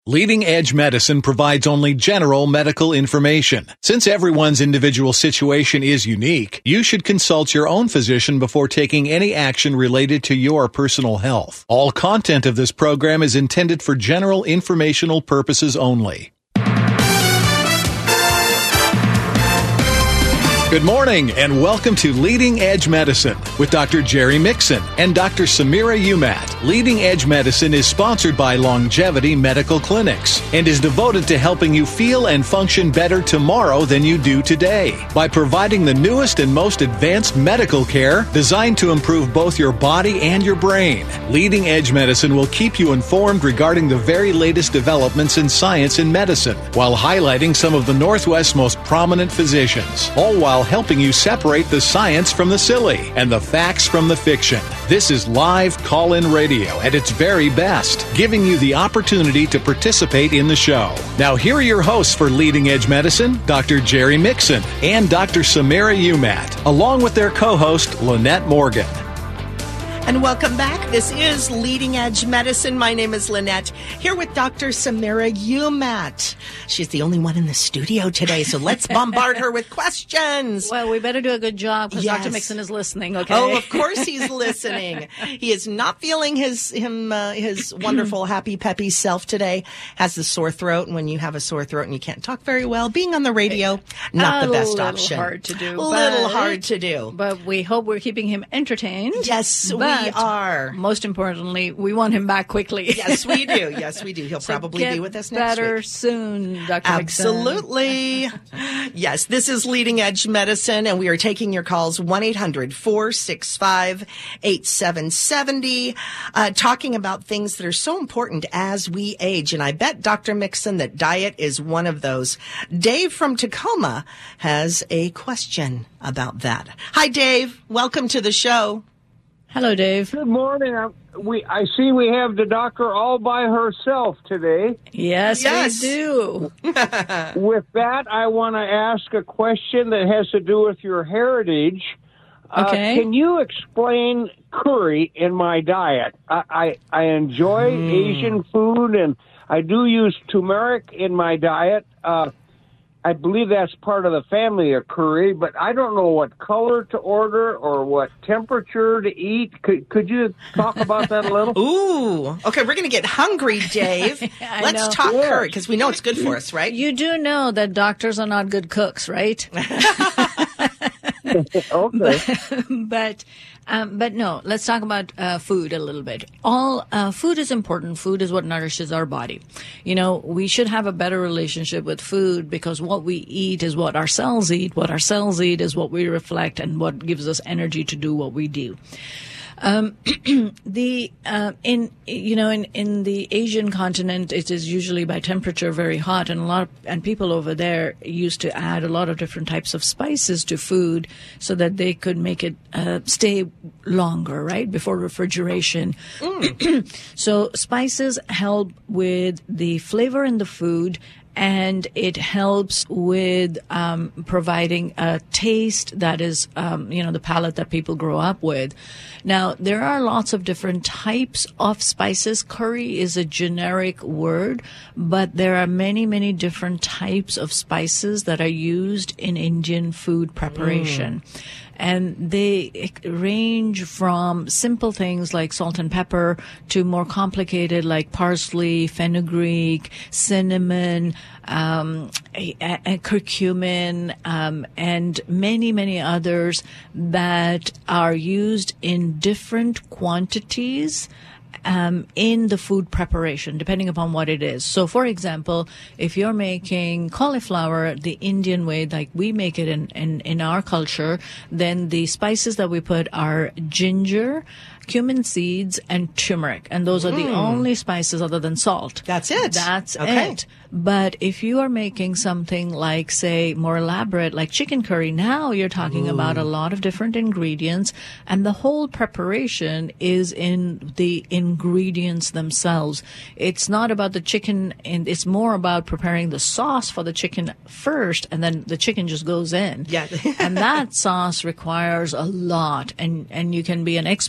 Leading Edge Medicine provides only general medical information. Since everyone's individual situation is unique, you should consult your own physician before taking any action related to your personal health. All content of this program is intended for general informational purposes only. Good morning and welcome to Leading Edge Medicine with Dr. Jerry Mixon and Dr. Samira Umat. Leading Edge Medicine is sponsored by Longevity Medical Clinics and is devoted to helping you feel and function better tomorrow than you do today by providing the newest and most advanced medical care designed to improve both your body and your brain. Leading Edge Medicine will keep you informed regarding the very latest developments in science and medicine while highlighting some of the Northwest's most prominent physicians, all while helping you separate the science from the silly and the facts from the fiction. This is live call-in radio at its very best, giving you the opportunity to participate in the show. Now, here are your hosts for Leading Edge Medicine, Dr. Jerry Mixon and Dr. Samira Umat, along with their co-host, Lynette Morgan. And welcome back. This is Leading Edge Medicine. My name is Lynette, here with Dr. Samira Umat. She's the only one in the studio today, so let's bombard her with questions. Well, we better do a good job because Dr. Mixon is listening, okay? Oh, of course he's listening. He is not feeling his wonderful, happy, peppy self today. Has the sore throat, and when you have a sore throat and you can't talk very well, being on the radio, not the best option. Hard to do. A little hard to do. But we hope we're keeping him entertained. Yes, we are. Most importantly, we want him back quickly. Yes, we do. Yes, we do. He'll probably be with us next week. Better soon, Dr. Absolutely. Yes, this is Leading Edge Medicine, and we are taking your calls 1-800-465-8770, talking about things that are so important as we age. And I bet, Dr. Mixon, that diet is one of those. Dave from Tacoma has a question about that. Hi, Dave. Welcome to the show. Hello, Dave. Good morning. I see we have the doctor all by herself today. Yes. We do. With that, I want to ask a question that has to do with your heritage. Okay. Can you explain curry in my diet? I enjoy Asian food, and I do use turmeric in my diet. I believe that's part of the family of curry, but I don't know what color to order or what temperature to eat. Could you talk about that a little? Ooh. Okay, we're going to get hungry, Dave. Let's talk curry, because we know it's good for us, right? You do know that doctors are not good cooks, right? Okay. But no, let's talk about food a little bit. Food is important. Food is what nourishes our body. You know, we should have a better relationship with food because what we eat is what our cells eat. What our cells eat is what we reflect and what gives us energy to do what we do. In the Asian continent, it is usually by temperature very hot, and people over there used to add a lot of different types of spices to food so that they could make it stay longer, right, before refrigeration. So spices help with the flavor in the food, and it helps with providing a taste that is, the palate that people grow up with. Now, there are lots of different types of spices. Curry is a generic word, but there are many, many different types of spices that are used in Indian food preparation. And they range from simple things like salt and pepper to more complicated like parsley, fenugreek, cinnamon, curcumin, and many, many others that are used in different quantities in the food preparation, depending upon what it is. So, for example, if you're making cauliflower the Indian way, like we make it in our culture, then the spices that we put are ginger, cumin seeds, and turmeric. And those are the only spices other than salt. That's it. That's okay. it. But if you are making something like, say, more elaborate, like chicken curry, now you're talking about a lot of different ingredients, and the whole preparation is in the ingredients themselves. It's not about the chicken, and it's more about preparing the sauce for the chicken first, and then the chicken just goes in. Yeah. And that sauce requires a lot, and you can be an expert in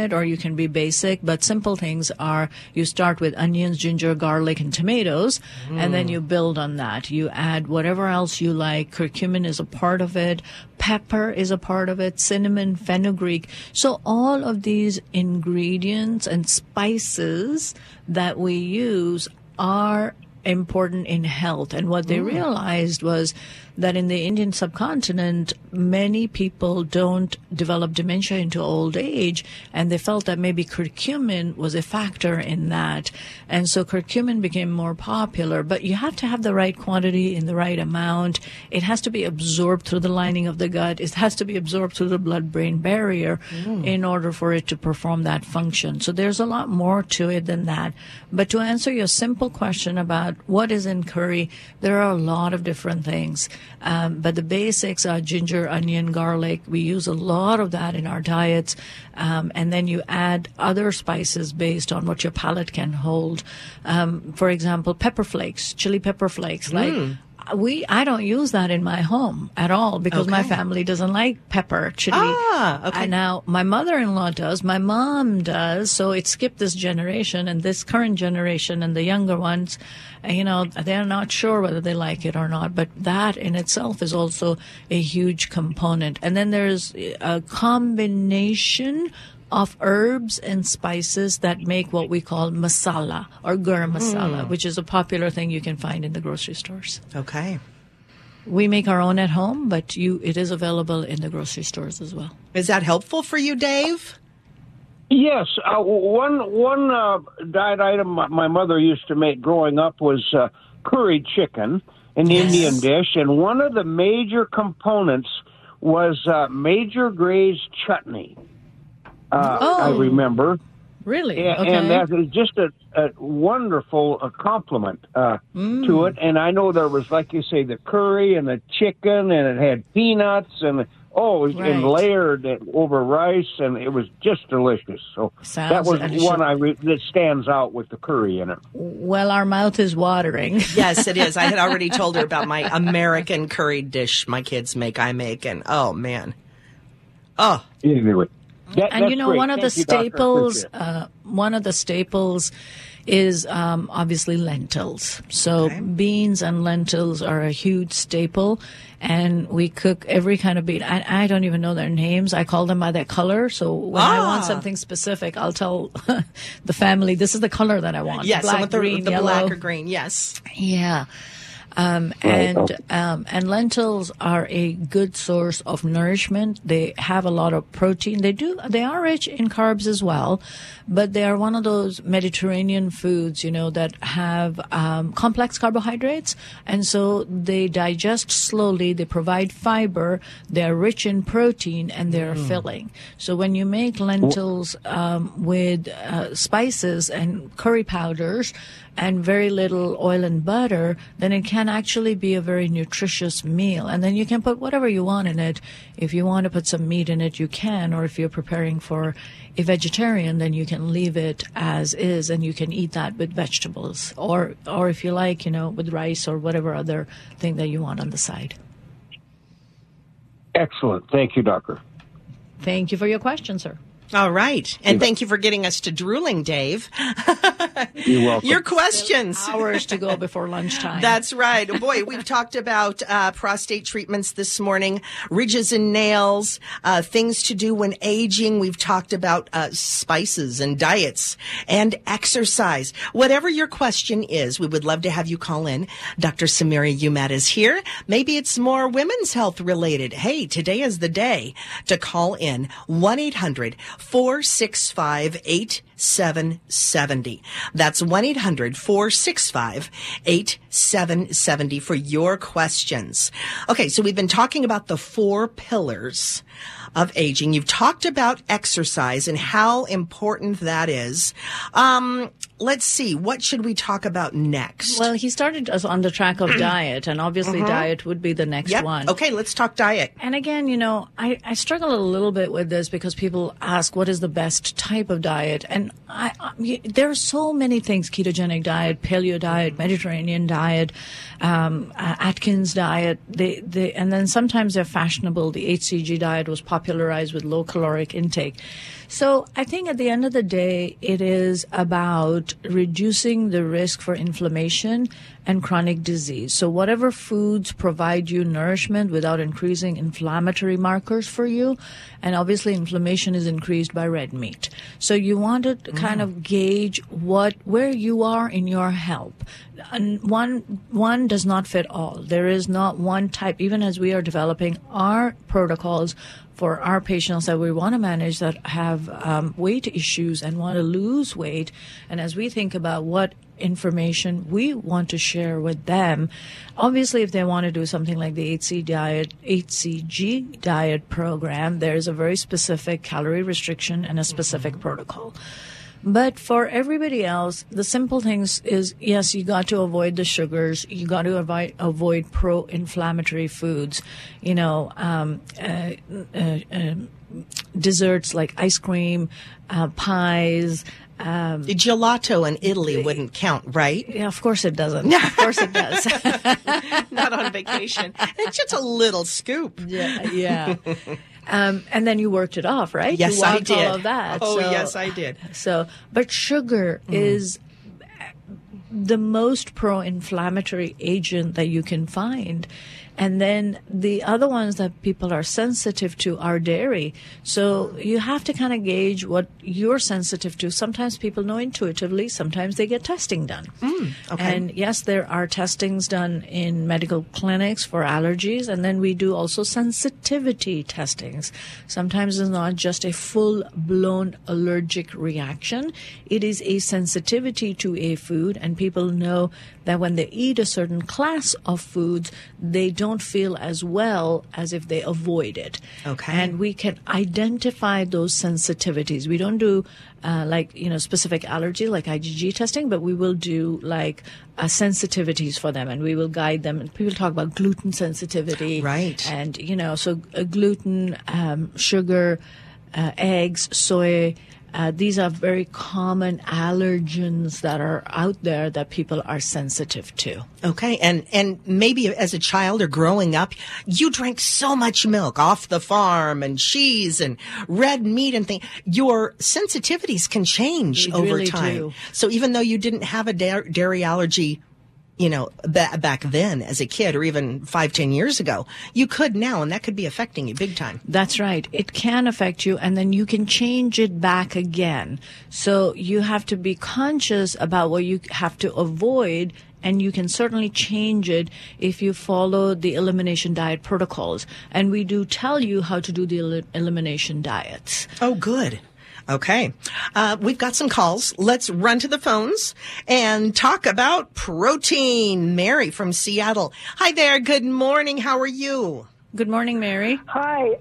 it, or you can be basic. But simple things are you start with onions, ginger, garlic, and tomatoes, and then you build on that. You add whatever else you like. Curcumin is a part of it. Pepper is a part of it. Cinnamon, fenugreek. So all of these ingredients and spices that we use are important in health. And what they realized was that in the Indian subcontinent, many people don't develop dementia into old age, and they felt that maybe curcumin was a factor in that. And so curcumin became more popular, but you have to have the right quantity in the right amount. It has to be absorbed through the lining of the gut. It has to be absorbed through the blood-brain barrier in order for it to perform that function. So there's a lot more to it than that. But to answer your simple question about what is in curry, there are a lot of different things. But the basics are ginger, onion, garlic. We use a lot of that in our diets. And then you add other spices based on what your palate can hold. For example, pepper flakes, chili pepper flakes. I don't use that in my home at all because my family doesn't like pepper, chili. And now my mother-in-law does, my mom does, so it skipped this generation, and this current generation and the younger ones, they're not sure whether they like it or not, but that in itself is also a huge component. And then there's a combination of herbs and spices that make what we call masala or garam masala, which is a popular thing you can find in the grocery stores. Okay. We make our own at home, but it is available in the grocery stores as well. Is that helpful for you, Dave? Yes. One diet item my mother used to make growing up was curried chicken, an Indian dish, and one of the major components was Major Gray's chutney. I remember. Really? And that is just a wonderful compliment to it. And I know there was, like you say, the curry and the chicken, and it had peanuts and and layered over rice, and it was just delicious. So that was one that stands out with the curry in it. Well, our mouth is watering. Yes, it is. I had already told her about my American curry dish my kids make, I make, and oh man, anyway. And one of the staples is obviously lentils. So beans and lentils are a huge staple, and we cook every kind of bean. I don't even know their names. I call them by their color. So when I want something specific, I'll tell the family, this is the color that I want. Yes, black, green, the yellow. black or green, yes. Yeah. And lentils are a good source of nourishment. They have a lot of protein. They are rich in carbs as well, but they are one of those Mediterranean foods, that have complex carbohydrates, and so they digest slowly. They provide fiber. They are rich in protein, and they are filling. So when you make lentils with spices and curry powders and very little oil and butter, then it can actually be a very nutritious meal. And then you can put whatever you want in it. If you want to put some meat in it, you can. Or if you're preparing for a vegetarian, then you can leave it as is, and you can eat that with vegetables. Or if you like, with rice or whatever other thing that you want on the side. Excellent. Thank you, Doctor. Thank you for your question, sir. All right. And thank you for getting us to drooling, Dave. You're welcome. Your questions. Hours to go before lunchtime. That's right. Boy, we've talked about prostate treatments this morning, ridges and nails, things to do when aging. We've talked about spices and diets and exercise. Whatever your question is, we would love to have you call in. Dr. Samira Umat is here. Maybe it's more women's health related. Hey, today is the day to call in 1-800-465-8770. That's 1-800-465-8770 for your questions. Okay, so we've been talking about the 4 pillars of aging. You've talked about exercise and how important that is. let's see, what should we talk about next? Well, he started us on the track of diet, and obviously diet would be the next one. Okay, let's talk diet. And again, I struggle a little bit with this because people ask what is the best type of diet. And there are so many things: ketogenic diet, paleo diet, Mediterranean diet, Atkins diet. And then sometimes they're fashionable. The HCG diet was popularized with low caloric intake. So I think at the end of the day, it is about reducing the risk for inflammation and chronic disease. So whatever foods provide you nourishment without increasing inflammatory markers for you, and obviously inflammation is increased by red meat. So you want to kind of gauge where you are in your health. And one does not fit all. There is not one type, even as we are developing our protocols for our patients that we want to manage that have weight issues and want to lose weight. And as we think about what information we want to share with them, obviously if they want to do something like the HCG diet program, there's a very specific calorie restriction and a specific protocol. But for everybody else, the simple things is, yes, you got to avoid the sugars. You got to avoid pro-inflammatory foods, desserts like ice cream, pies. The gelato in Italy wouldn't count, right? Yeah, of course it doesn't. Of course it does. Not on vacation. It's just a little scoop. Yeah. And then you worked it off, right? Yes, you I did. All of that. Oh, yes, I did. But sugar is the most pro-inflammatory agent that you can find. And then the other ones that people are sensitive to are dairy. So you have to kind of gauge what you're sensitive to. Sometimes people know intuitively. Sometimes they get testing done. Okay. And yes, there are testings done in medical clinics for allergies. And then we do also sensitivity testings. Sometimes it's not just a full-blown allergic reaction. It is a sensitivity to a food. And people know that when they eat a certain class of foods, they don't feel as well as if they avoid it. Okay. And we can identify those sensitivities. We don't do specific allergy like IgG testing, but we will do sensitivities for them, and we will guide them. And people talk about gluten sensitivity. Right. And, so gluten, sugar, eggs, soy, these are very common allergens that are out there that people are sensitive to. Okay. And maybe as a child or growing up, you drank so much milk off the farm and cheese and red meat and things. Your sensitivities can change over really time. do. So even though you didn't have a dairy allergy, back then as a kid or even 5-10 years ago, you could now, and that could be affecting you big time. That's right. It can affect you, and then you can change it back again. So you have to be conscious about what you have to avoid, and you can certainly change it if you follow the elimination diet protocols. And we do tell you how to do the elimination diets. Oh, good. Okay. We've got some calls. Let's run to the phones and talk about protein. Mary from Seattle. Hi there. Good morning. How are you? Good morning, Mary. Hi,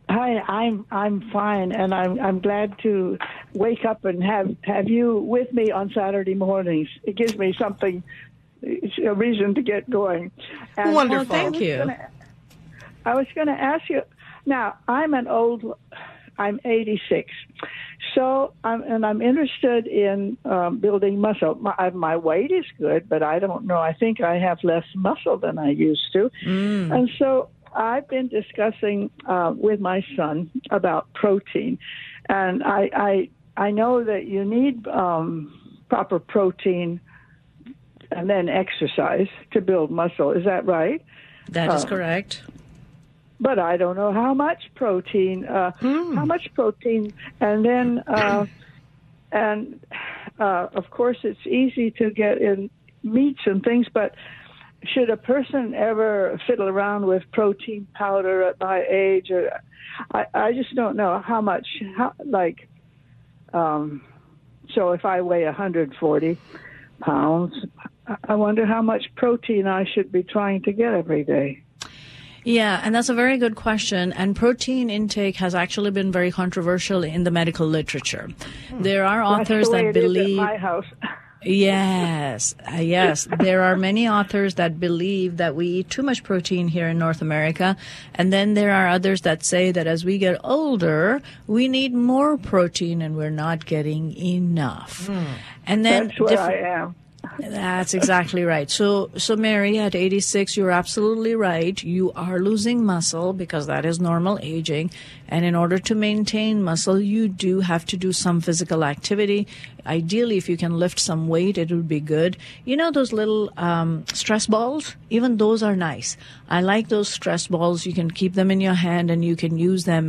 I'm fine, and I'm glad to wake up and have you with me on Saturday mornings. It gives me something, a reason to get going. And wonderful. Thank you. I was going to ask you. Now, I'm 86. So I'm interested in building muscle. My weight is good, but I don't know. I think I have less muscle than I used to. And so I've been discussing with my son about protein. And I know that you need proper protein and then exercise to build muscle. Is that right? That is correct. But I don't know how much protein, and then, of course, it's easy to get in meats and things, but should a person ever fiddle around with protein powder at my age? Or, I just don't know how much, so if I weigh 140 pounds, I wonder how much protein I should be trying to get every day. Yeah, and that's a very good question. And protein intake has actually been very controversial in the medical literature. There are authors that believe. At my house. Yes, yes. There are many authors that believe that we eat too much protein here in North America, and then there are others that say that as we get older, we need more protein and we're not getting enough. And then That's where I am. That's exactly right. So Mary, at 86, you're absolutely right. You are losing muscle because that is normal aging. And in order to maintain muscle, you do have to do some physical activity. Ideally, if you can lift some weight, it would be good. You know those little stress balls? Even those are nice. I like those stress balls. You can keep them in your hand and you can use them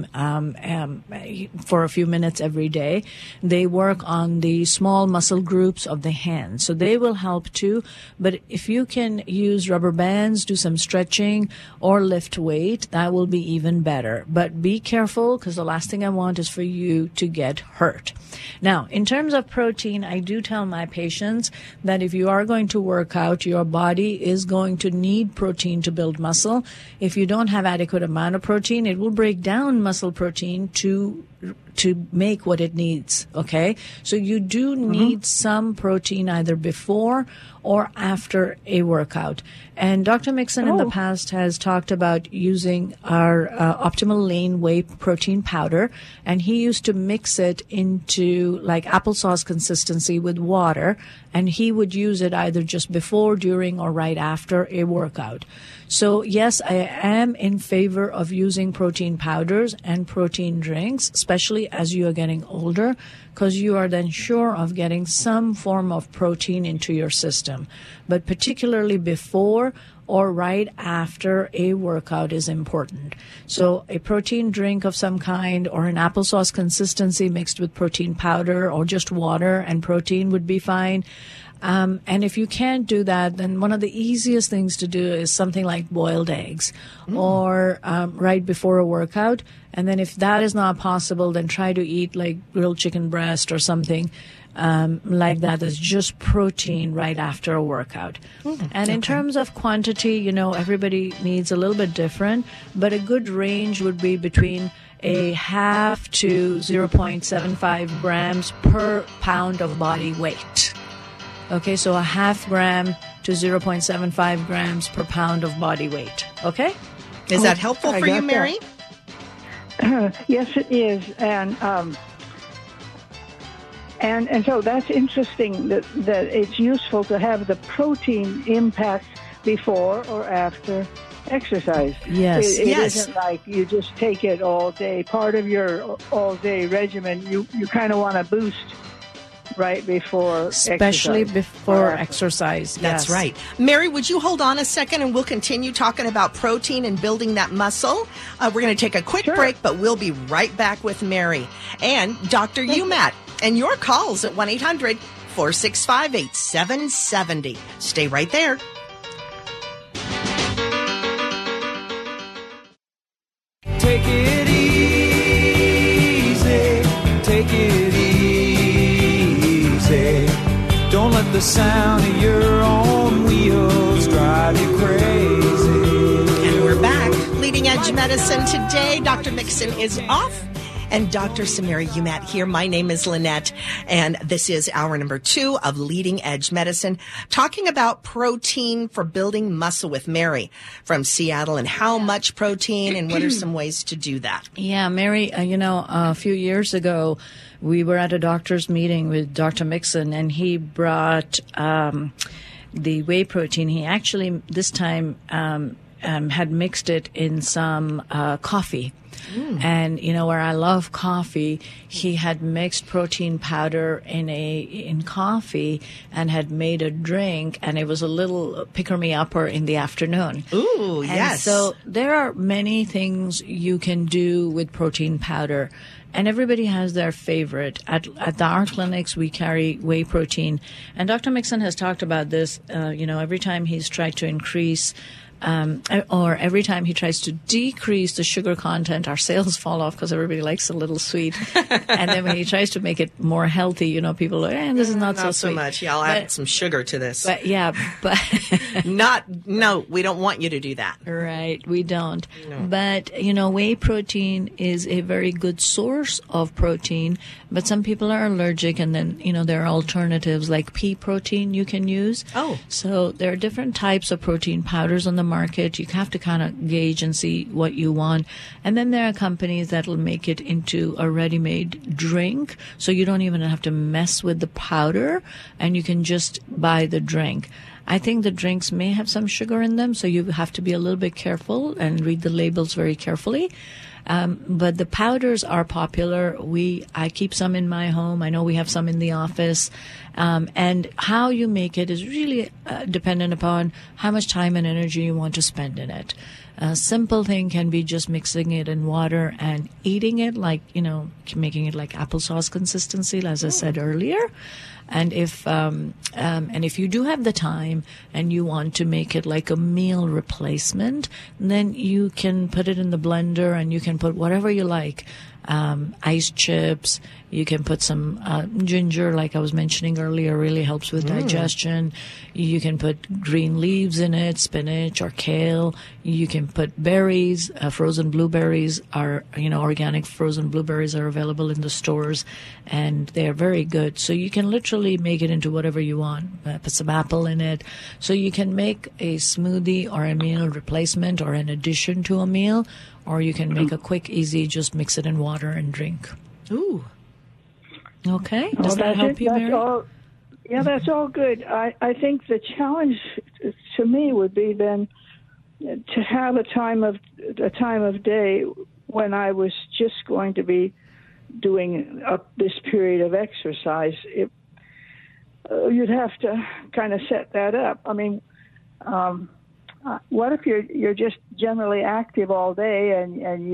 for a few minutes every day. They work on the small muscle groups of the hand. So they will help too. But if you can use rubber bands, do some stretching, or lift weight, that will be even better. But be careful, because the last thing I want is for you to get hurt. Now, in terms of protein, I do tell my patients that if you are going to work out, your body is going to need protein to build muscle. If you don't have adequate amount of protein, it will break down muscle protein to make what it needs, okay? So you do need some protein either before or after a workout. And Dr. Mixon in the past has talked about using our Optimal Lean Whey protein powder, and he used to mix it into like applesauce consistency with water, and he would use it either just before, during, or right after a workout. So yes, I am in favor of using protein powders and protein drinks, especially as you are getting older, because you are then sure of getting some form of protein into your system. But particularly before or right after a workout is important. So a protein drink of some kind or an applesauce consistency mixed with protein powder or just water and protein would be fine. And if you can't do that, then one of the easiest things to do is something like boiled eggs or right before a workout. And then if that is not possible, then try to eat like grilled chicken breast or something like that. That's just protein right after a workout. And in terms of quantity, you know, everybody needs a little bit different, but a good range would be between a half to 0.75 grams per pound of body weight. Okay, so a half gram to 0.75 grams per pound of body weight. Okay? Is that helpful for you, Mary? Yes, it is. And so that's interesting that it's useful to have the protein impact before or after exercise. Yes. It isn't like you just take it all day. Part of your all-day regimen, you kind of want to boost right before especially exercise. Before exercise. That's yes. right. Mary, would you hold on a second and we'll continue talking about protein and building that muscle? We're going to take a quick break, but we'll be right back with Mary and Dr. Umat and your calls at 1-800-465-8770. Stay right there. Take it easy, take it easy. Don't let the sound of your own wheels drive you crazy. And we're back. Leading Edge Medicine today. Dr. Mixon is off. And Dr. Samira Umat here. My name is Lynette, and this is hour number 2 of Leading Edge Medicine, talking about protein for building muscle with Mary from Seattle and how much protein and what are some ways to do that. Yeah, Mary, a few years ago, we were at a doctor's meeting with Dr. Mixon, and he brought the whey protein. He actually, this time, had mixed it in some coffee. And, where I love coffee, he had mixed protein powder in coffee and had made a drink, and it was a little pick-me-upper in the afternoon. Ooh, and yes. So there are many things you can do with protein powder, and everybody has their favorite. At our clinics, we carry whey protein, and Dr. Mixon has talked about this, every time he's tried to increase or every time he tries to decrease the sugar content, our sales fall off because everybody likes a little sweet. And then when he tries to make it more healthy, you know, people are, this is not so sweet. Much. Yeah, I'll add some sugar to this. But no, we don't want you to do that. Right, we don't. No. But, you know, whey protein is a very good source of protein, but some people are allergic, and then, you know, there are alternatives like pea protein you can use. Oh. So there are different types of protein powders on the market. You have to kind of gauge and see what you want. And then there are companies that will make it into a ready-made drink, so you don't even have to mess with the powder, and you can just buy the drink. I think the drinks may have some sugar in them, so you have to be a little bit careful and read the labels very carefully. But the powders are popular. I keep some in my home. I know we have some in the office. And how you make it is really dependent upon how much time and energy you want to spend in it. A simple thing can be just mixing it in water and eating it, like, you know, making it like applesauce consistency, as I said earlier. And if you do have the time and you want to make it like a meal replacement, then you can put it in the blender and you can put whatever you like. Ice chips. You can put some ginger, like I was mentioning earlier, really helps with digestion. You can put green leaves in it, spinach or kale. You can put berries. Frozen blueberries are, you know, organic frozen blueberries are available in the stores, and they are very good. So you can literally make it into whatever you want. Put some apple in it. So you can make a smoothie or a meal replacement or an addition to a meal, or you can make a quick, easy, just mix it in water and drink. Ooh. Okay. Does that help you, Mary? That's all good. I think the challenge to me would be then to have a time of day when I was just going to be doing this period of exercise. You'd have to kind of set that up. I mean, what if you're just generally active all day and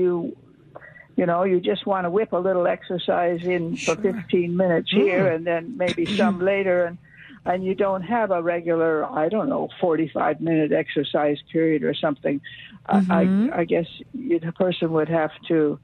you just want to whip a little exercise in for 15 minutes here and then maybe some later, and you don't have a regular, 45-minute exercise period or something. I guess a person would have to,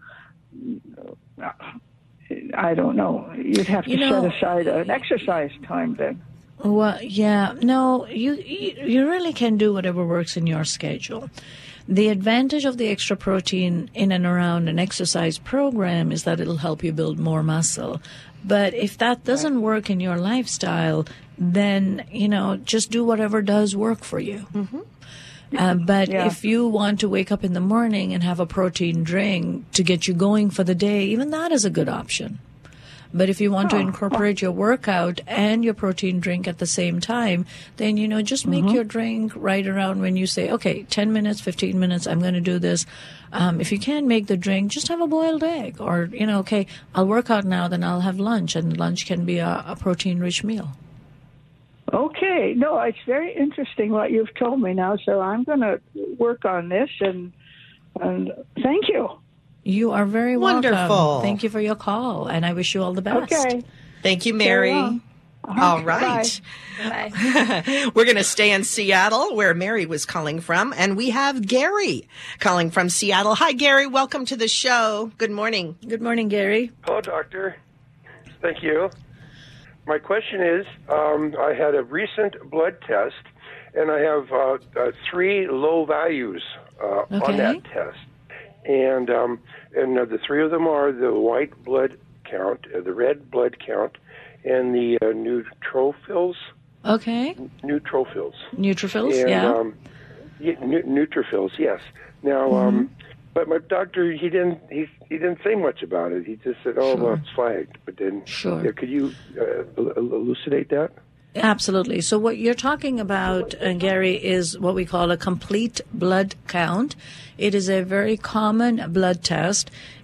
I don't know, you'd have to set aside an exercise time then. Well, yeah, no, you really can do whatever works in your schedule. The advantage of the extra protein in and around an exercise program is that it'll help you build more muscle. But if that doesn't work in your lifestyle, then, just do whatever does work for you. Mm-hmm. If you want to wake up in the morning and have a protein drink to get you going for the day, even that is a good option. But if you want to incorporate your workout and your protein drink at the same time, then, just make your drink right around when you say, okay, 10 minutes, 15 minutes, I'm going to do this. If you can't make the drink, just have a boiled egg. Or, okay, I'll work out now, then I'll have lunch. And lunch can be a protein-rich meal. Okay. No, it's very interesting what you've told me now. So I'm going to work on this, and thank you. You are very wonderful. Welcome. Thank you for your call, and I wish you all the best. Okay. Thank you, Mary. All right. Bye. We're going to stay in Seattle, where Mary was calling from, and we have Gary calling from Seattle. Hi, Gary. Welcome to the show. Good morning. Good morning, Gary. Hello, doctor. Thank you. My question is, I had a recent blood test, and I have 3 low values on that test. And the 3 of them are the white blood count, the red blood count, and the neutrophils. Okay. Neutrophils. Neutrophils, and, neutrophils, yes. Now, but my doctor, he didn't say much about it. He just said, well, it's flagged. But then, could you elucidate that? Absolutely. So what you're talking about, Gary, is what we call a complete blood count. It is a very common blood test.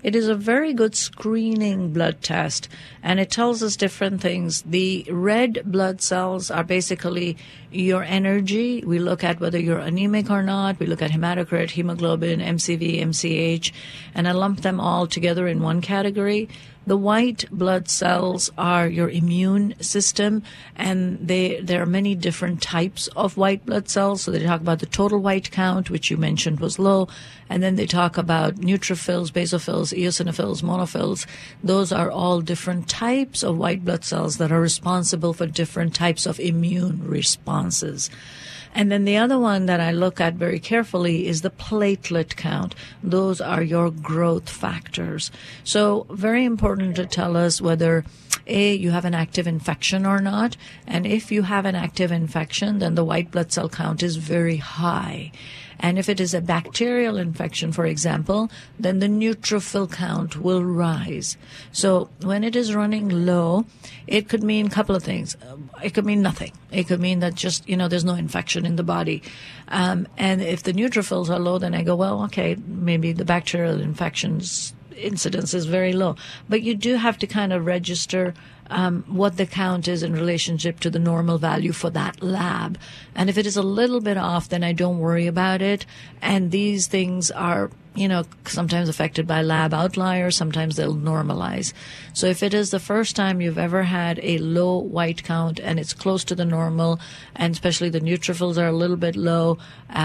It is a very good screening blood test, and it tells us different things. The red blood cells are basically your energy. We look at whether you're anemic or not. We look at hematocrit, hemoglobin, MCV, MCH, and I lump them all together in one category. The white blood cells are your immune system, and there are many different types of white blood cells. So they talk about the total white count, which you mentioned was low, and then they talk about neutrophils, basophils, eosinophils, monophils. Those are all different types of white blood cells that are responsible for different types of immune responses. And then the other one that I look at very carefully is the platelet count. Those are your growth factors. So very important to tell us whether, A, you have an active infection or not. And if you have an active infection, then the white blood cell count is very high. And if it is a bacterial infection, for example, then the neutrophil count will rise. So when it is running low, it could mean a couple of things. It could mean nothing. It could mean that just, there's no infection in the body. And if the neutrophils are low, then I go, well, okay, maybe the bacterial infections incidence is very low. But you do have to kind of register what the count is in relationship to the normal value for that lab. And if it is a little bit off, then I don't worry about it. And these things are, sometimes affected by lab outliers. Sometimes they'll normalize. So if it is the first time you've ever had a low white count and it's close to the normal, and especially the neutrophils are a little bit low,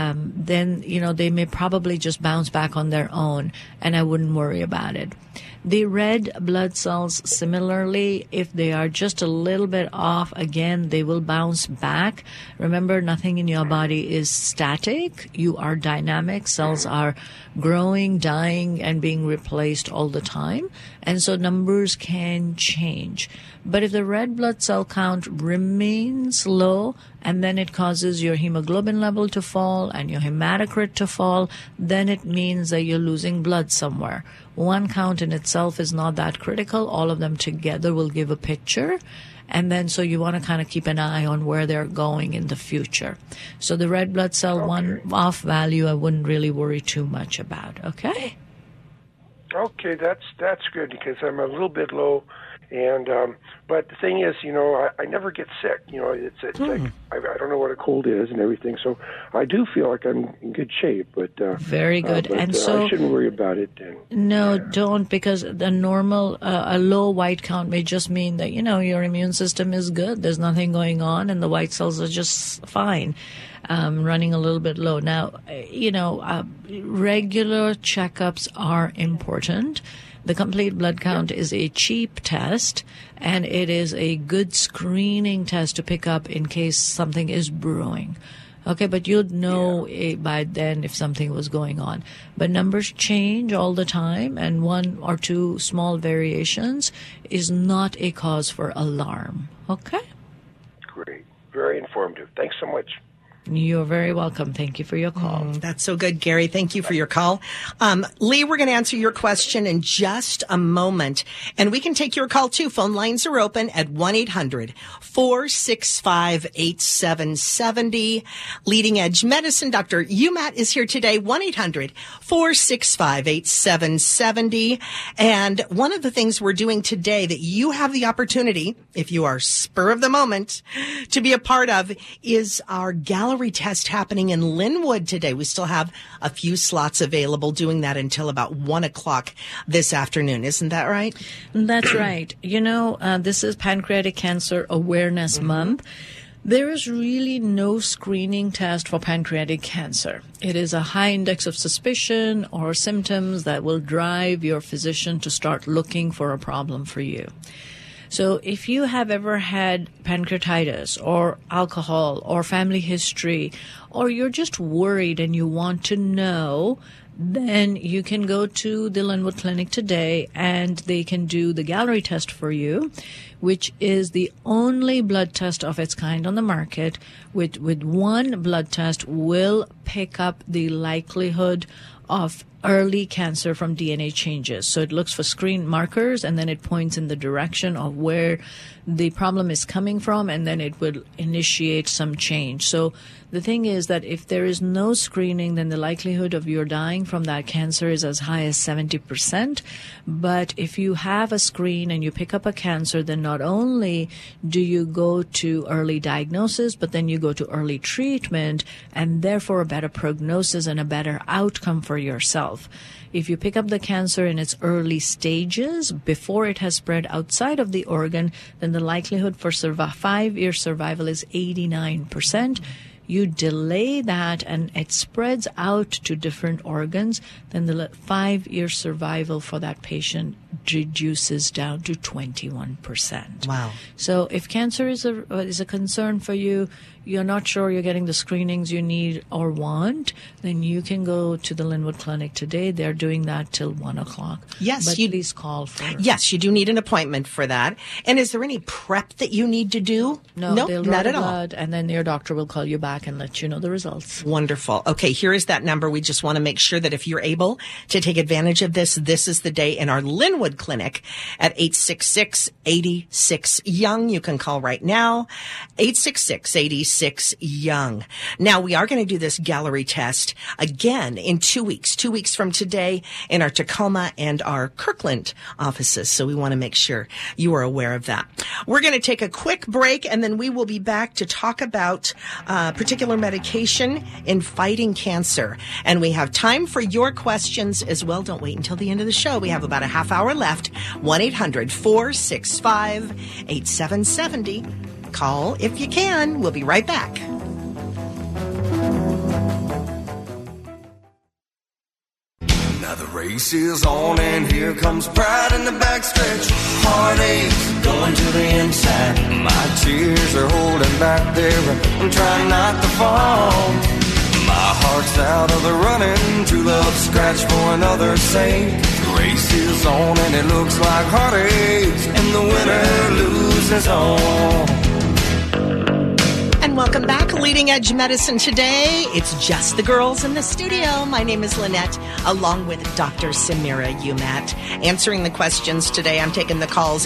then, they may probably just bounce back on their own, and I wouldn't worry about it. The red blood cells, similarly, if they are just a little bit off, again, they will bounce back. Remember, nothing in your body is static. You are dynamic. Cells are growing, dying, and being replaced all the time. And so numbers can change. But if the red blood cell count remains low, and then it causes your hemoglobin level to fall and your hematocrit to fall, then it means that you're losing blood somewhere. One count in itself is not that critical. All of them together will give a picture. And then so you want to kind of keep an eye on where they're going in the future. So the red blood cell one off value, I wouldn't really worry too much about. Okay? Okay, that's good because I'm a little bit low. And but the thing is, I never get sick. It's like I don't know what a cold is and everything. So I do feel like I'm in good shape. But very good. And so I shouldn't worry about it. No, don't, because the normal a low white count may just mean that your immune system is good. There's nothing going on, and the white cells are just fine. Running a little bit low. Now, regular checkups are important. The complete blood count is a cheap test, and it is a good screening test to pick up in case something is brewing. Okay, but you'd know by then if something was going on. But numbers change all the time, and one or two small variations is not a cause for alarm. Okay? Great. Very informative. Thanks so much. You're very welcome. Thank you for your call. That's so good, Gary. Thank you for your call. Lee, we're going to answer your question in just a moment. And we can take your call, too. Phone lines are open at 1-800-465-8770. Leading Edge Medicine, Dr. Umat is here today, 1-800-465-8770. And one of the things we're doing today that you have the opportunity, if you are spur of the moment, to be a part of is our gallery test happening in Linwood today. We still have a few slots available, doing that until about 1 o'clock this afternoon. Isn't that right? That's right. This is Pancreatic Cancer Awareness Month. There is really no screening test for pancreatic cancer. It is a high index of suspicion or symptoms that will drive your physician to start looking for a problem for you. So if you have ever had pancreatitis or alcohol or family history, or you're just worried and you want to know, then you can go to the Linwood Clinic today and they can do the Gallery test for you, which is the only blood test of its kind on the market. With one blood test will pick up the likelihood of early cancer from DNA changes. So it looks for screen markers, and then it points in the direction of where the problem is coming from, and then it will initiate some change. So the thing is that if there is no screening, then the likelihood of your dying from that cancer is as high as 70%. But if you have a screen and you pick up a cancer, then not only do you go to early diagnosis, but then you go to early treatment, and therefore a better prognosis and a better outcome for yourself. If you pick up the cancer in its early stages, before it has spread outside of the organ, then the likelihood for 5-year survival is 89%. You delay that and it spreads out to different organs, then the 5-year survival for that patient reduces down to 21%. Wow. So if cancer is a concern for you, you're not sure you're getting the screenings you need or want, then you can go to the Linwood Clinic today. They're doing that till 1 o'clock. Yes. But please call for. Yes, you do need an appointment for that. And is there any prep that you need to do? No, they'll not draw at all. blood, and then your doctor will call you back and let you know the results. Wonderful. Okay, here is that number. We just want to make sure that if you're able to take advantage of this, this is the day in our Linwood Clinic at 866-86-YOUNG. You can call right now, 866-86-YOUNG. Now, we are going to do this Gallery test again in 2 weeks, 2 weeks from today in our Tacoma and our Kirkland offices. So we want to make sure you are aware of that. We're going to take a quick break, and then we will be back to talk about particular medication in fighting cancer. And we have time for your questions as well. Don't wait until the end of the show. We have about a half hour left. 1-800-465-8770. Call if you can. We'll be right back. Now the race is on and here comes pride in the backstretch. Heartache going to the inside. My tears are holding back there. I'm trying not to fall. My heart's out of the running. True love scratch for another sake. The race is on and it looks like heartache. And the winner loses all. And welcome back, Leading Edge Medicine today. It's just the girls in the studio. My name is Lynette, along with Dr. Samira Umat. Answering the questions today, I'm taking the calls,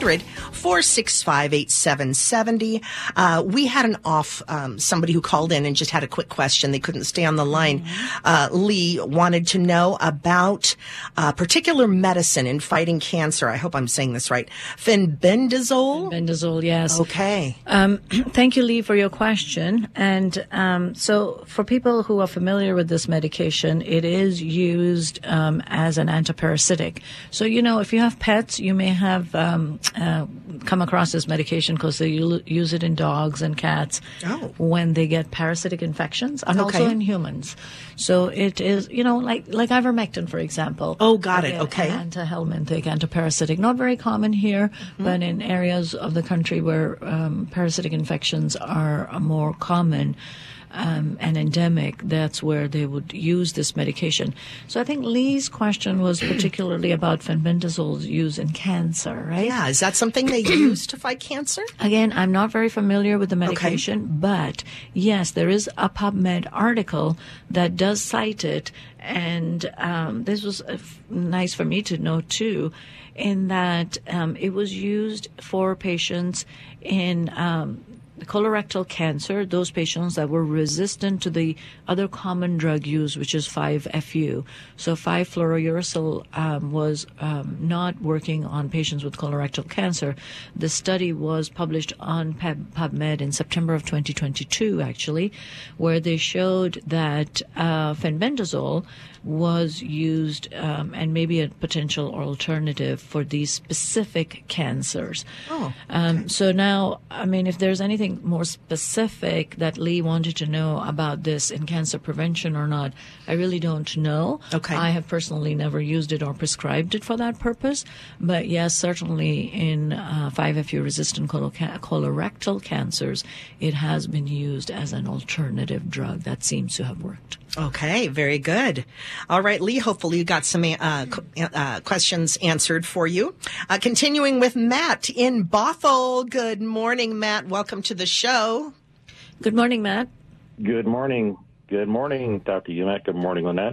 800-465-8770. We had somebody who called in and just had a quick question. They couldn't stay on the line. Lee wanted to know about particular medicine in fighting cancer. I hope I'm saying this right. Fenbendazole? Fenbendazole, yes. Okay. Thank you, Lee, for your question. And so for people who are familiar with this medication, it is used as an antiparasitic. So, if you have pets, you may have come across this medication because they use it in dogs and cats when they get parasitic infections, and also in humans. So it is, like ivermectin, for example. Oh, got it. Okay. Antihelminthic, antiparasitic. Not very common here, but in areas of the country where parasitic infections are more common and endemic, that's where they would use this medication. So I think Lee's question was particularly about fenbendazole's use in cancer, right? Yeah, is that something they use to fight cancer? Again, I'm not very familiar with the medication, but yes, there is a PubMed article that does cite it, and this was nice for me to know too, in that it was used for patients in colorectal cancer, those patients that were resistant to the other common drug used, which is 5-FU. So 5-fluorouracil was not working on patients with colorectal cancer. The study was published on PubMed in September of 2022, actually, where they showed that fenbendazole was used and maybe a potential alternative for these specific cancers. So now, if there's anything more specific that Lee wanted to know about this in cancer prevention or not, I really don't know. I have personally never used it or prescribed it for that purpose. But yes, certainly in 5-FU resistant colorectal cancers, it has been used as an alternative drug that seems to have worked. Okay, very good. All right, Lee, hopefully you got some questions answered for you. Continuing with Matt in Bothell. Good morning, Matt. Welcome to the show. Good morning, Matt. Good morning. Good morning, Dr. Umat. Good morning, Lynette.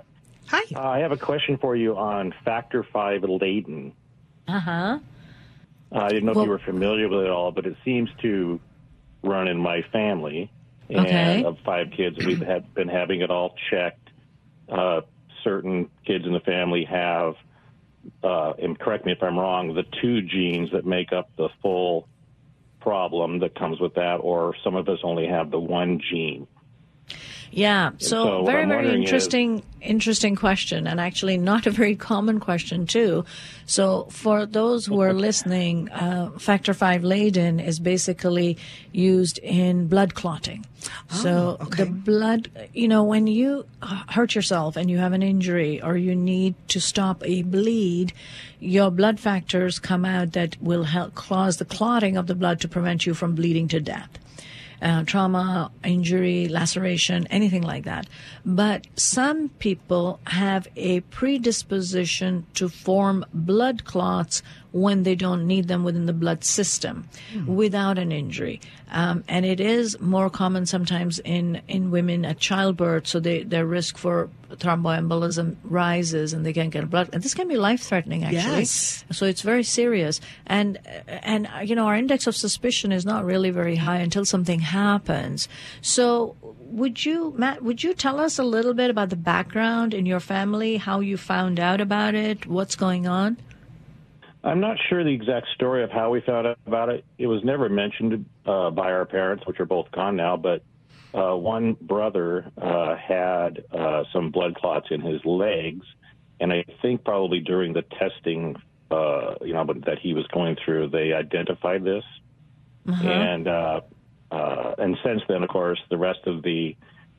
Hi. I have a question for you on factor V Leiden. Uh-huh. I didn't know if you were familiar with it at all, but it seems to run in my family. And of 5 kids, we've been having it all checked. Certain kids in the family have, and correct me if I'm wrong, the 2 genes that make up the full problem that comes with that, or some of us only have the 1 gene. Yeah, so very, very interesting question, and actually not a very common question, too. So for those who are listening, factor V Leiden is basically used in blood clotting. The blood, when you hurt yourself and you have an injury or you need to stop a bleed, your blood factors come out that will help cause the clotting of the blood to prevent you from bleeding to death. Trauma, injury, laceration, anything like that. But some people have a predisposition to form blood clots when they don't need them within the blood system without an injury. And it is more common sometimes in women at childbirth, so their risk for thromboembolism rises and they can get blood. And this can be life-threatening, actually. Yes. So it's very serious. And our index of suspicion is not really very high until something happens. So Matt, would you tell us a little bit about the background in your family, how you found out about it, what's going on? I'm not sure the exact story of how we found out about it. It was never mentioned by our parents, which are both gone now, but one brother had some blood clots in his legs, and I think probably during the testing that he was going through, they identified this. And since then, of course, the rest of the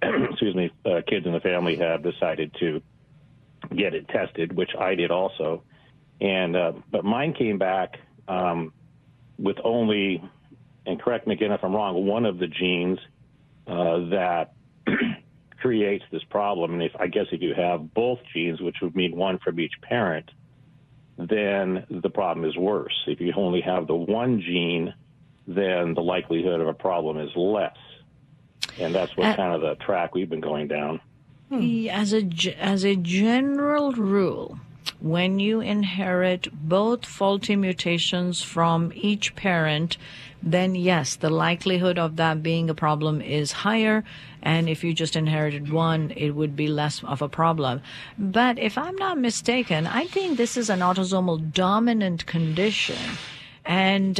kids in the family have decided to get it tested, which I did also. And but mine came back with only, and correct me again if I'm wrong, one of the genes that creates this problem. And if you have both genes, which would mean one from each parent, then the problem is worse. If you only have the 1 gene, then the likelihood of a problem is less. And that's what kind of the track we've been going down. As a general rule, when you inherit both faulty mutations from each parent, then yes, the likelihood of that being a problem is higher. And if you just inherited one, it would be less of a problem. But if I'm not mistaken, I think this is an autosomal dominant condition. And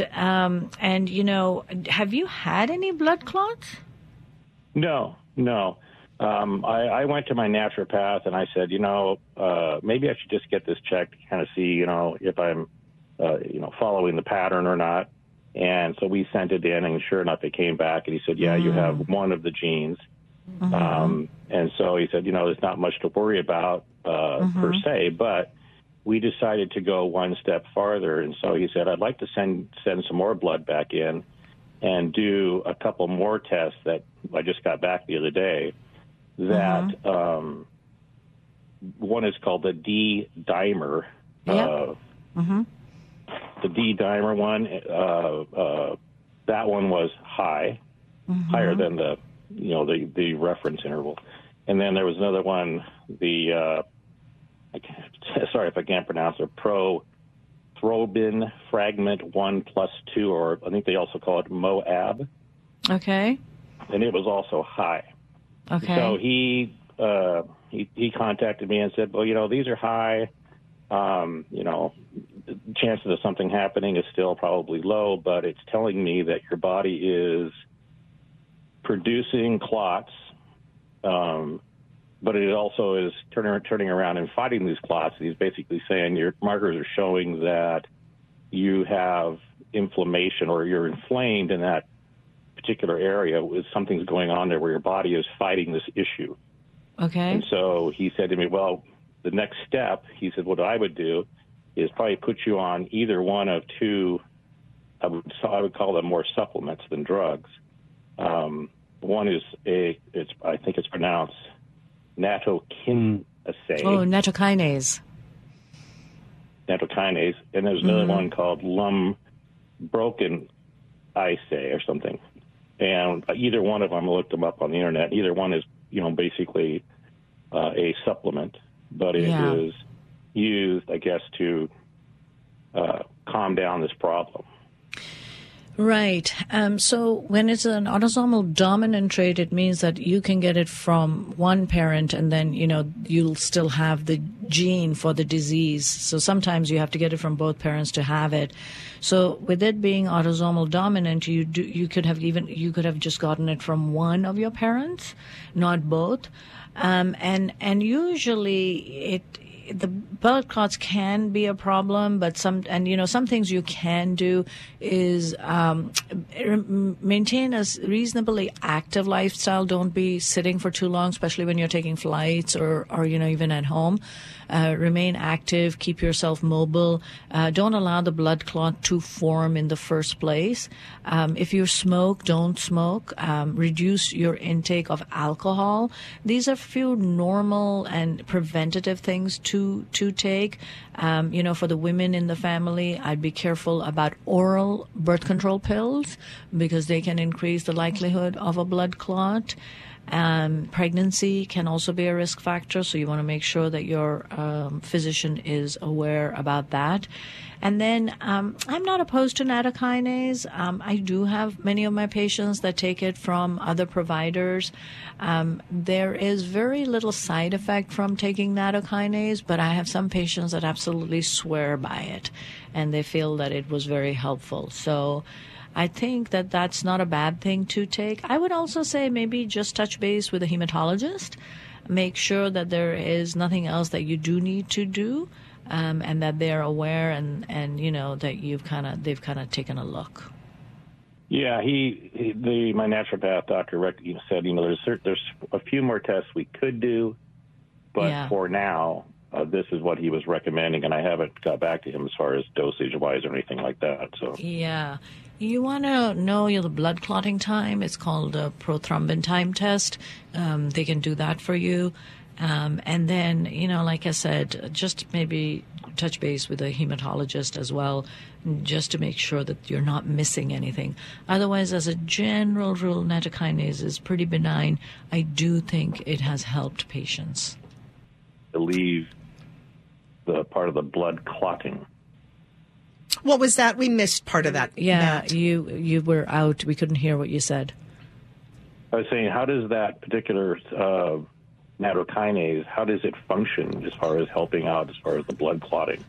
have you had any blood clots? No. I went to my naturopath and I said, maybe I should just get this checked to kind of see, if I'm, following the pattern or not. And so we sent it in, and sure enough, it came back, and he said, you have one of the genes. And so he said, there's not much to worry about per se, but we decided to go one step farther. And so he said, I'd like to send some more blood back in and do a couple more tests that I just got back the other day. That one is called the D-dimer. The D-dimer one, that one was higher than the reference interval. And then there was another one, sorry if I can't pronounce it, prothrombin fragment 1+2, or I think they also call it MOAB. Okay. And it was also high. Okay. So he contacted me and said, well, these are high. The chances of something happening is still probably low, but it's telling me that your body is producing clots, but it also is turning around and fighting these clots. He's basically saying your markers are showing that you have inflammation or you're inflamed in that particular area. Something's going on there where your body is fighting this issue. Okay. And so he said to me, well, the next step, he said, what I would do is probably put you on either one of 2, I would call them more supplements than drugs. One is I think it's pronounced nattokinase. Oh, nattokinase. Nattokinase. And there's another one called lumbrokinase or something. And either one of them, I looked them up on the internet. Either one is, basically a supplement. but it is used, I guess, to calm down this problem. Right. So when it's an autosomal dominant trait, it means that you can get it from one parent and then, you'll still have the gene for the disease. So sometimes you have to get it from both parents to have it. So with it being autosomal dominant, you could have just gotten it from one of your parents, not both. And usually the blood clots can be a problem, but some things you can do is maintain a reasonably active lifestyle. Don't be sitting for too long, especially when you're taking flights or even at home. Remain active, keep yourself mobile. Don't allow the blood clot to form in the first place. If you smoke, don't smoke. Reduce your intake of alcohol. These are few normal and preventative things to take. For the women in the family, I'd be careful about oral birth control pills because they can increase the likelihood of a blood clot. Pregnancy can also be a risk factor, so you want to make sure that your physician is aware about that. And then I'm not opposed to nattokinase. I do have many of my patients that take it from other providers. There is very little side effect from taking nattokinase, but I have some patients that absolutely swear by it, and they feel that it was very helpful. So I think that that's not a bad thing to take. I would also say maybe just touch base with a hematologist. Make sure that there is nothing else that you do need to do, and that they're aware and that they've kind of taken a look. Yeah, my naturopath doctor said there's a few more tests we could do, but for now this is what he was recommending, and I haven't got back to him as far as dosage wise or anything like that. So yeah. You want to know the blood clotting time. It's called a prothrombin time test. They can do that for you. And then, like I said, just maybe touch base with a hematologist as well, just to make sure that you're not missing anything. Otherwise, as a general rule, nattokinase is pretty benign. I do think it has helped patients. Believe the part of the blood clotting. What was that? We missed part of that. Yeah, Matt. you were out. We couldn't hear what you said. I was saying, how does that particular nattokinase, how does it function as far as helping out as far as the blood clotting?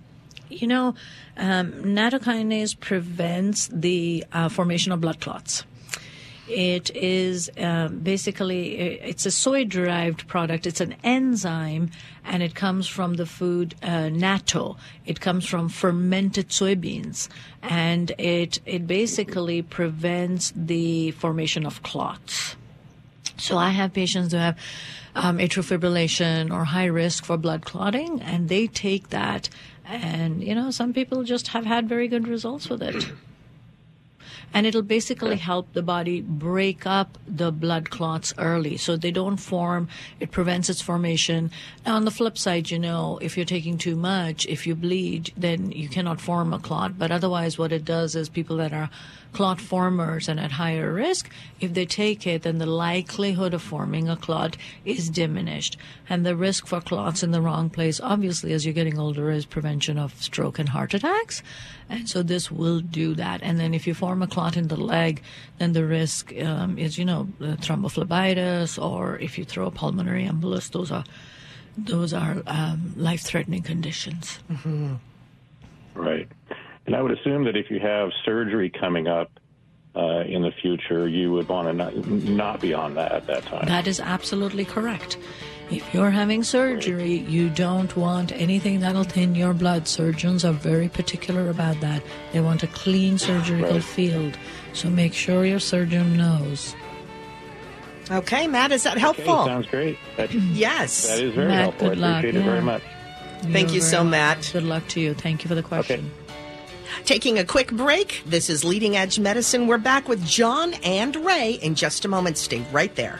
Nattokinase prevents the formation of blood clots. It is basically, it's a soy-derived product. It's an enzyme, and it comes from the food natto. It comes from fermented soybeans, and it basically prevents the formation of clots. So I have patients who have atrial fibrillation or high risk for blood clotting, and they take that, and, some people just have had very good results with it. And it'll basically help the body break up the blood clots early so they don't form. It prevents its formation. Now, on the flip side, if you're taking too much, if you bleed, then you cannot form a clot. But otherwise, what it does is people that are clot formers and at higher risk, if they take it, then the likelihood of forming a clot is diminished. And the risk for clots in the wrong place, obviously, as you're getting older, is prevention of stroke and heart attacks. And so this will do that. And then if you form a clot in the leg, then the risk is, thrombophlebitis, or if you throw a pulmonary embolus, those are life-threatening conditions. Mm-hmm. Right. And I would assume that if you have surgery coming up in the future, you would want to not be on that at that time. That is absolutely correct. If you're having surgery, you don't want anything that'll thin your blood. Surgeons are very particular about that. They want a clean surgical field. So make sure your surgeon knows. Okay, Matt, is that helpful? Okay, sounds great. Yes. That is very Matt, helpful. I appreciate it very much. Thank you so much. Good luck to you. Thank you for the question. Okay. Taking a quick break. This is Leading Edge Medicine. We're back with John and Ray in just a moment. Stay right there.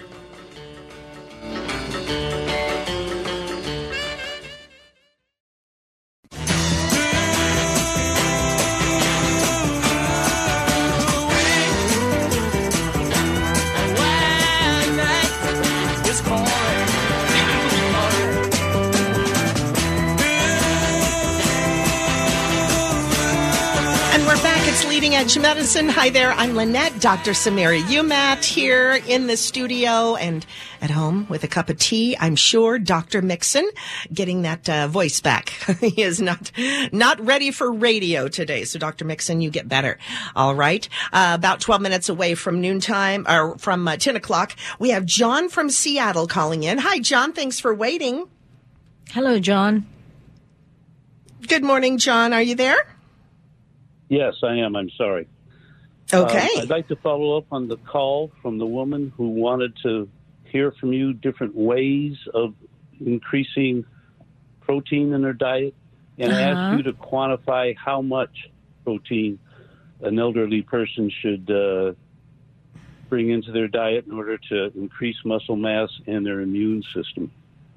Leading Edge Medicine. Hi there, I'm Lynette, Dr. Samira Umat here in the studio and at home with a cup of tea. I'm sure Dr. Mixon getting that voice back. He is not ready for radio today. So Dr. Mixon, you get better. All right. About 12 minutes away from noontime or from 10 o'clock, we have John from Seattle calling in. Hi, John. Thanks for waiting. Hello, John. Good morning, John. Are you there? Yes, I am. I'm sorry. Okay. I'd like to follow up on the call from the woman who wanted to hear from you different ways of increasing protein in her diet and ask you to quantify how much protein an elderly person should bring into their diet in order to increase muscle mass and their immune system.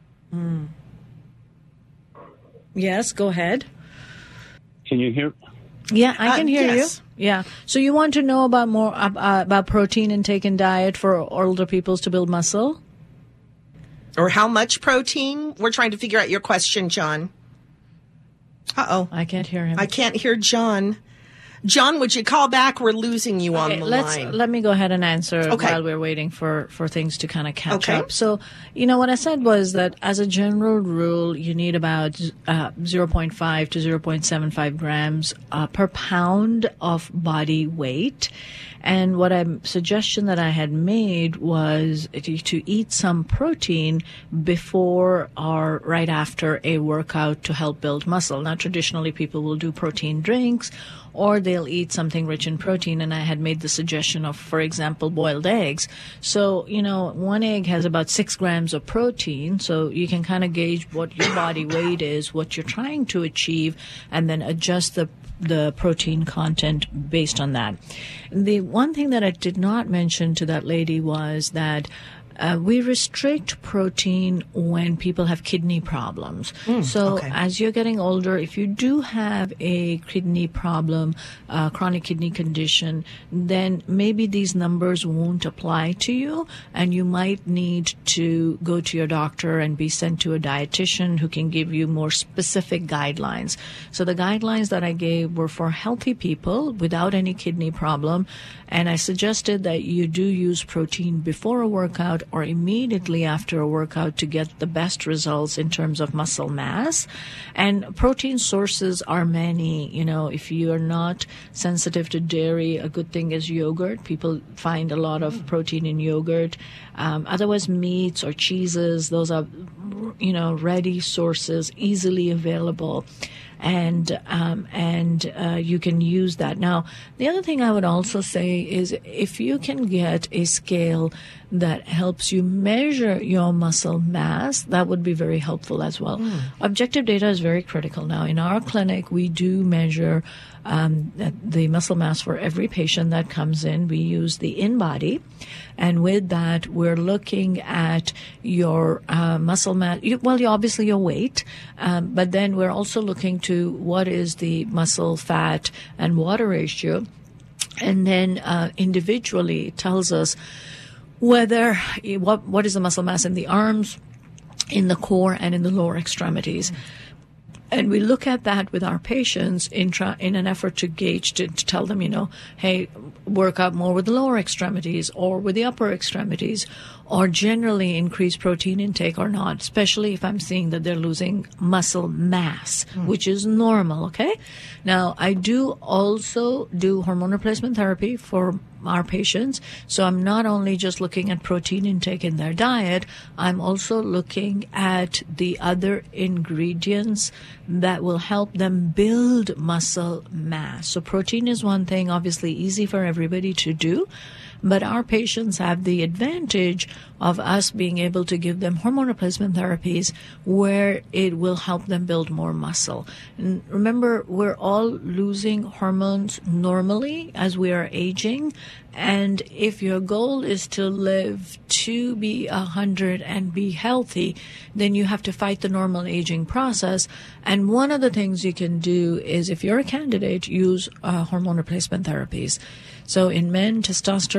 Yes, go ahead. Can you hear? Yeah, I can hear yes. you. Yeah. So you want to know about more about protein intake and diet for older people to build muscle? Or how much protein? We're trying to figure out your question, John. Uh-oh. I can't hear him. I can't hear John. John, would you call back? We're losing you on the line. Let me go ahead and answer while we're waiting for things to kind of catch up. So, what I said was that as a general rule, you need about 0.5 to 0.75 grams per pound of body weight. And what suggestion that I had made was to eat some protein before or right after a workout to help build muscle. Now, traditionally, people will do protein drinks or they'll eat something rich in protein. And I had made the suggestion of, for example, boiled eggs. So, one egg has about 6 grams of protein. So you can kind of gauge what your body weight is, what you're trying to achieve, and then adjust the protein content based on that. The one thing that I did not mention to that lady was that we restrict protein when people have kidney problems. As you're getting older, if you do have a kidney problem, chronic kidney condition, then maybe these numbers won't apply to you, and you might need to go to your doctor and be sent to a dietitian who can give you more specific guidelines. So the guidelines that I gave were for healthy people without any kidney problem, and I suggested that you do use protein before a workout or immediately after a workout to get the best results in terms of muscle mass. And protein sources are many. If you are not sensitive to dairy, a good thing is yogurt. People find a lot of protein in yogurt. Otherwise, meats or cheeses, those are, ready sources, easily available. And you can use that. Now, the other thing I would also say is if you can get a scale that helps you measure your muscle mass, that would be very helpful as well. Objective data is very critical now. In our clinic, we do measure the muscle mass for every patient that comes in. We use the InBody, and with that, we're looking at your muscle mass. Obviously your weight, but then we're also looking to what is the muscle fat and water ratio, and then individually it tells us whether what is the muscle mass in the arms, in the core, and in the lower extremities. And we look at that with our patients in an effort to gauge, to tell them, hey, work out more with the lower extremities or with the upper extremities, or generally increase protein intake or not, especially if I'm seeing that they're losing muscle mass, which is normal, okay? Now, I do also do hormone replacement therapy for our patients. So I'm not only just looking at protein intake in their diet, I'm also looking at the other ingredients that will help them build muscle mass. So protein is one thing, obviously easy for everybody to do. But our patients have the advantage of us being able to give them hormone replacement therapies where it will help them build more muscle. And remember, we're all losing hormones normally as we are aging. And if your goal is to live to be 100 and be healthy, then you have to fight the normal aging process. And one of the things you can do is, if you're a candidate, use hormone replacement therapies. So in men, testosterone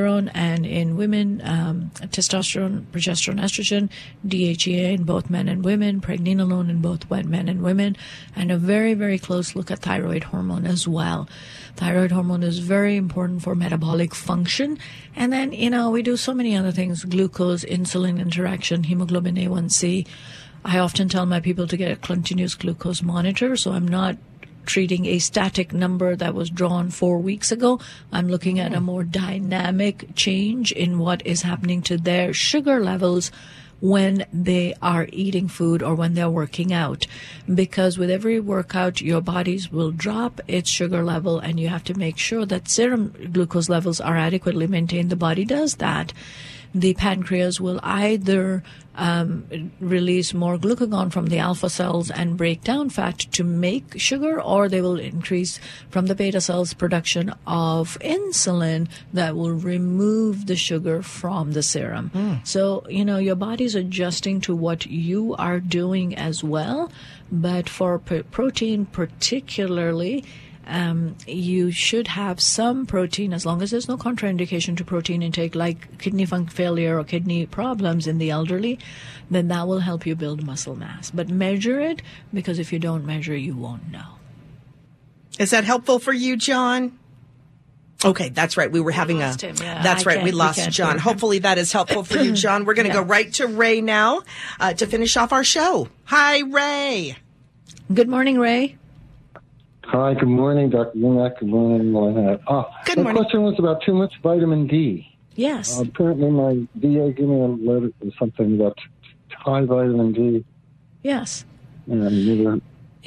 testosterone, and in women, testosterone, progesterone, estrogen, DHEA in both men and women, pregnenolone in both men and women, and a very, very close look at thyroid hormone as well. Thyroid hormone is very important for metabolic function. And then, we do so many other things, glucose, insulin interaction, hemoglobin A1C. I often tell my people to get a continuous glucose monitor, so I'm not treating a static number that was drawn 4 weeks ago. I'm looking at a more dynamic change in what is happening to their sugar levels when they are eating food or when they're working out. Because with every workout, your bodies will drop its sugar level, and you have to make sure that serum glucose levels are adequately maintained. The body does that. The pancreas will either release more glucagon from the alpha cells and break down fat to make sugar, or they will increase from the beta cells production of insulin that will remove the sugar from the serum. So, your body's adjusting to what you are doing as well. But for protein particularly, you should have some protein, as long as there's no contraindication to protein intake, like kidney failure or kidney problems in the elderly, then that will help you build muscle mass. But measure it, because if you don't measure, you won't know. Is that helpful for you, John? Okay, that's right. We were having that's right. We lost John. Hopefully that is helpful for you, John. We're going to go right to Ray now to finish off our show. Hi, Ray. Good morning, Ray. Hi, good morning, Dr. Umack. Good morning, Lynette. Good morning. My question was about too much vitamin D. Yes. Apparently my VA gave me a letter or something about high vitamin D. Yes. And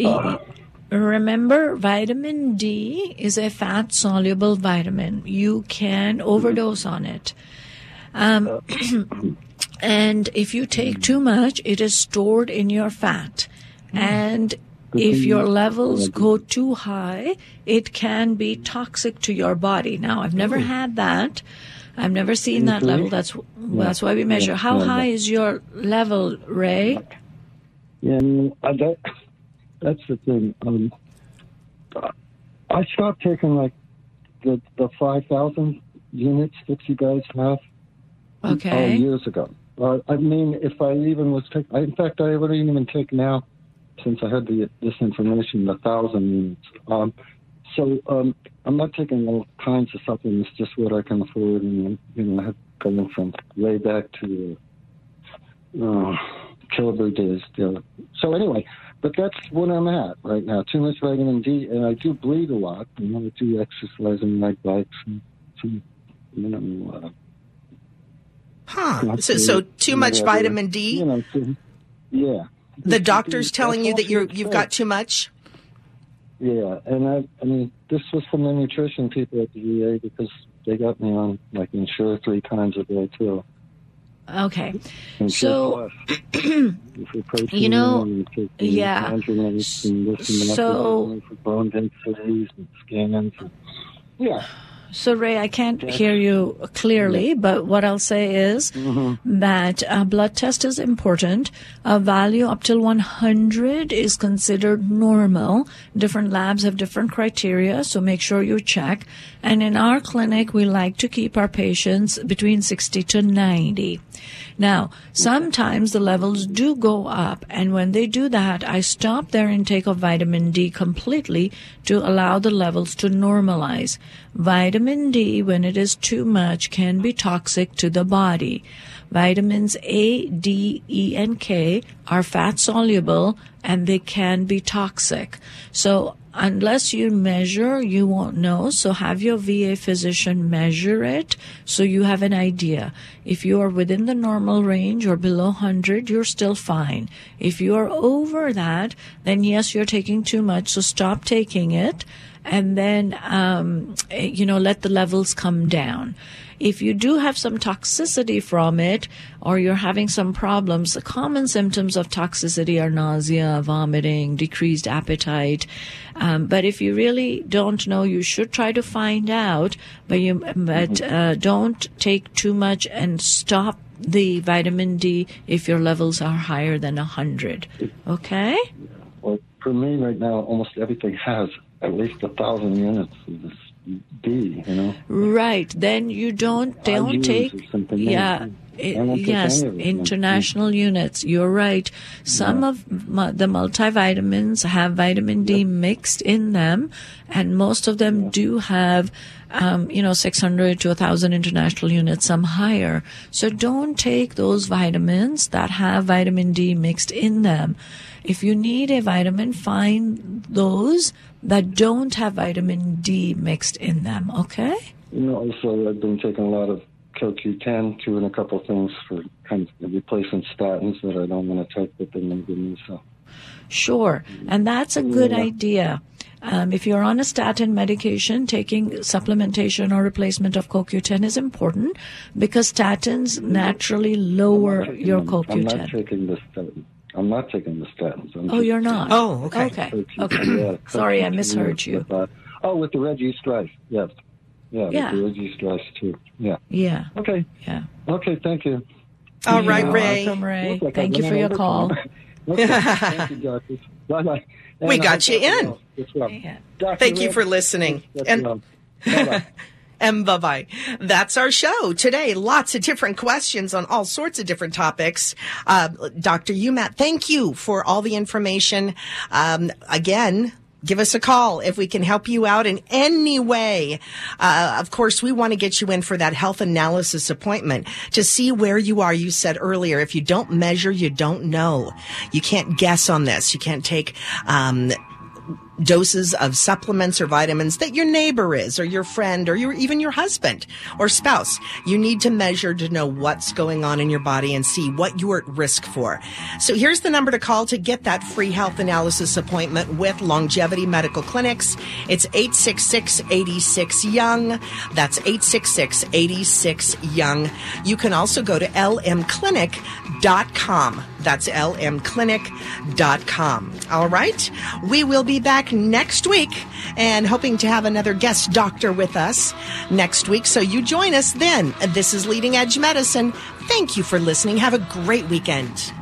remember, vitamin D is a fat-soluble vitamin. You can overdose on it. And if you take too much, it is stored in your fat. And if your levels go too high, it can be toxic to your body. Now, I've never had that. I've never seen that level. That's why we measure. How high is your level, Ray? Yeah, that's the thing. I stopped taking like the 5,000 units that you guys have. Okay. Years ago. I mean, if I even was taking, in fact, I wouldn't even take now, since I had this information, 1,000 units. So I'm not taking all kinds of supplements, just what I can afford, and I have going from way back to Kilbur days. So anyway, but that's what I'm at right now. Too much vitamin D, and I do bleed a lot. I do exercise and ride bikes, and So too much vitamin D? Yeah. The doctor's telling you that you've got too much? Yeah, and I mean, this was from the nutrition people at the VA, because they got me on, like, Ensure 3 times a day, too. Okay. So, yeah. So, for bone densities and scans. Yeah. So, Ray, I can't hear you clearly, but what I'll say is that a blood test is important. A value up till 100 is considered normal. Different labs have different criteria, so make sure you check. And in our clinic, we like to keep our patients between 60 to 90. Now, sometimes the levels do go up, and when they do that, I stop their intake of vitamin D completely to allow the levels to normalize. Vitamin D, when it is too much, can be toxic to the body. Vitamins A, D, E, and K are fat-soluble, and they can be toxic. So unless you measure, you won't know. So have your VA physician measure it so you have an idea. If you are within the normal range or below 100, you're still fine. If you are over that, then yes, you're taking too much, so stop taking it. And then, let the levels come down. If you do have some toxicity from it, or you're having some problems, the common symptoms of toxicity are nausea, vomiting, decreased appetite. But if you really don't know, you should try to find out. But don't take too much, and stop the vitamin D if your levels are higher than 100. Okay? Well, for me right now, almost everything has at least 1,000 units. D, you know. Right. Then you don't take, yes, international units. You're right. Some of the multivitamins have vitamin D mixed in them, and most of them do have 600 to 1,000 international units, some higher. So don't take those vitamins that have vitamin D mixed in them. If you need a vitamin, find those that don't have vitamin D mixed in them, okay? Also, I've been taking a lot of CoQ10, too, and a couple of things for kind of replacing statins that I don't want to take, but then they give me, so. Sure, and that's a good idea. If you're on a statin medication, taking supplementation or replacement of CoQ10 is important because statins naturally lower your CoQ10. I'm not taking the statin. I'm not taking the statins. You're not? Oh, okay. Okay. Yeah, sorry, I misheard you. With the red yeast rice, yes. Yeah, with the red yeast rice, too. Yeah. Yeah. Okay. Yeah. Okay, thank you. All right, Ray. Welcome, Ray. Thank you for your call. Okay, thank you, doctors. Bye-bye. We got you in. Yeah. Thank you for listening. And bye-bye. And bye-bye. That's our show today. Lots of different questions on all sorts of different topics. Dr. Umat, thank you for all the information. Again, give us a call if we can help you out in any way. Of course, we want to get you in for that health analysis appointment to see where you are. You said earlier, if you don't measure, you don't know. You can't guess on this. You can't take doses of supplements or vitamins that your neighbor is or your friend or even your husband or spouse. You need to measure to know what's going on in your body and see what you're at risk for. So here's the number to call to get that free health analysis appointment with Longevity Medical Clinics. It's 866-86-YOUNG. That's 866-86-YOUNG. You can also go to lmclinic.com. That's lmclinic.com. All right. We will be back next week and hoping to have another guest doctor with us next week. So you join us then. This is Leading Edge Medicine. Thank you for listening. Have a great weekend.